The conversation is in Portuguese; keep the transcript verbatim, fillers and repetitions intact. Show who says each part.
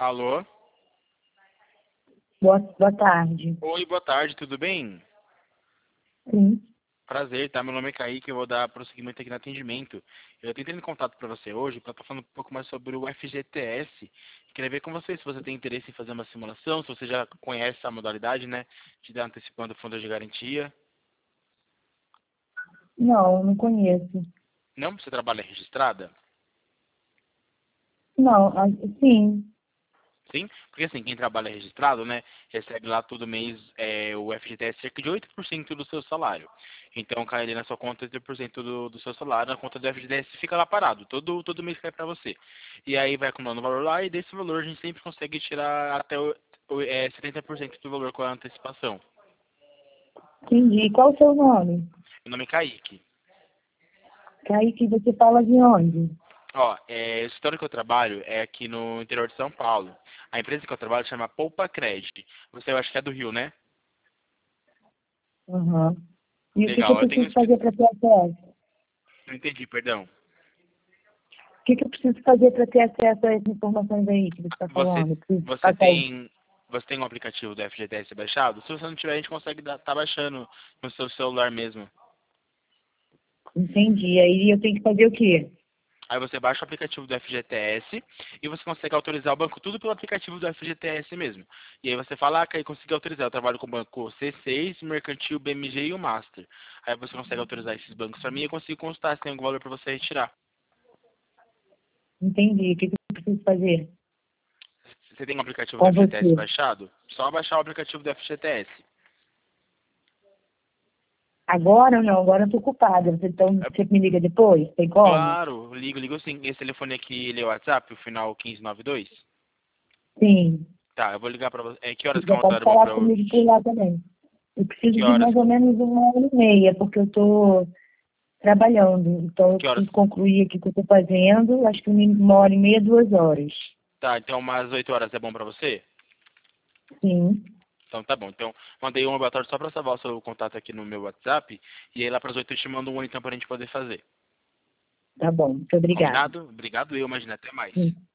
Speaker 1: Alô?
Speaker 2: Boa, boa tarde.
Speaker 1: Oi, boa tarde, tudo bem?
Speaker 2: Sim.
Speaker 1: Prazer, tá? Meu nome é Kaique, eu vou dar prosseguimento aqui no atendimento. Eu tentei em contato para você hoje para estar falando um pouco mais sobre o F G T S. Queria ver com você se você tem interesse em fazer uma simulação, se você já conhece a modalidade, né? De dar antecipando o fundo de garantia.
Speaker 2: Não, não conheço.
Speaker 1: Não? Você trabalha registrada?
Speaker 2: Não, ah, sim.
Speaker 1: Sim? Porque assim, quem trabalha registrado, né, recebe lá todo mês é, o F G T S cerca de oito por cento do seu salário. Então cai ali na sua conta oito por cento do, do seu salário, na conta do F G T S fica lá parado, todo, todo mês cai pra você. E aí vai acumulando o valor lá e desse valor a gente sempre consegue tirar até o, o, é, setenta por cento do valor com a antecipação.
Speaker 2: Entendi. Qual o seu nome?
Speaker 1: Meu nome é Kaique.
Speaker 2: Kaique, você fala de onde?
Speaker 1: Ó, é, o escritório que eu trabalho é aqui no interior de São Paulo. A empresa que eu trabalho chama Poupa Credit. Você eu acho que é do Rio, né?
Speaker 2: Uhum. E o que, que eu
Speaker 1: Legal, eu tenho...
Speaker 2: preciso
Speaker 1: escri-
Speaker 2: fazer para ter acesso?
Speaker 1: Não entendi, perdão.
Speaker 2: O que, que eu preciso fazer para ter acesso a essas informações aí que você está
Speaker 1: Você,
Speaker 2: falando? Eu preciso
Speaker 1: você
Speaker 2: passar aí.
Speaker 1: tem você tem um aplicativo do F G T S baixado? Se você não tiver, a gente consegue estar tá baixando no seu celular mesmo.
Speaker 2: Entendi. Aí eu tenho que fazer o quê?
Speaker 1: Aí você baixa o aplicativo do F G T S e você consegue autorizar o banco tudo pelo aplicativo do F G T S mesmo. E aí você fala, ah, Caí, consegui autorizar. Eu trabalho com o banco C seis, Mercantil, B M G e o Master. Aí você consegue autorizar esses bancos para mim e eu consigo consultar se tem algum valor para você retirar.
Speaker 2: Entendi. O que, que eu preciso fazer?
Speaker 1: Você tem um aplicativo do
Speaker 2: Com
Speaker 1: F G T S
Speaker 2: você.
Speaker 1: baixado? Só baixar o aplicativo do F G T S.
Speaker 2: Agora ou não? Agora eu estou ocupada. Você, então, você me liga depois? Tem como?
Speaker 1: Claro, ligo, ligo sim. Esse telefone aqui, ele é o WhatsApp, o final quinze noventa e dois?
Speaker 2: Sim.
Speaker 1: Tá, eu vou ligar pra você. É, que horas que é
Speaker 2: Já
Speaker 1: um
Speaker 2: pode
Speaker 1: horário bom
Speaker 2: falar
Speaker 1: pra eu...
Speaker 2: comigo por lá também. Eu preciso
Speaker 1: Que
Speaker 2: de
Speaker 1: horas?
Speaker 2: mais ou menos uma hora e meia, porque eu estou trabalhando. Então, eu
Speaker 1: Que horas?
Speaker 2: preciso concluir aqui o que eu estou fazendo. Acho que uma hora e meia, duas horas.
Speaker 1: Tá, então umas oito horas é bom pra você?
Speaker 2: Sim,
Speaker 1: Então tá bom. Então, mandei um laboratório só pra salvar o seu contato aqui no meu WhatsApp. E aí lá pras oito eu te mando um então pra gente poder fazer.
Speaker 2: tá bom. Muito obrigada.
Speaker 1: Combinado? Obrigado eu, imagina. Até mais.
Speaker 2: Sim.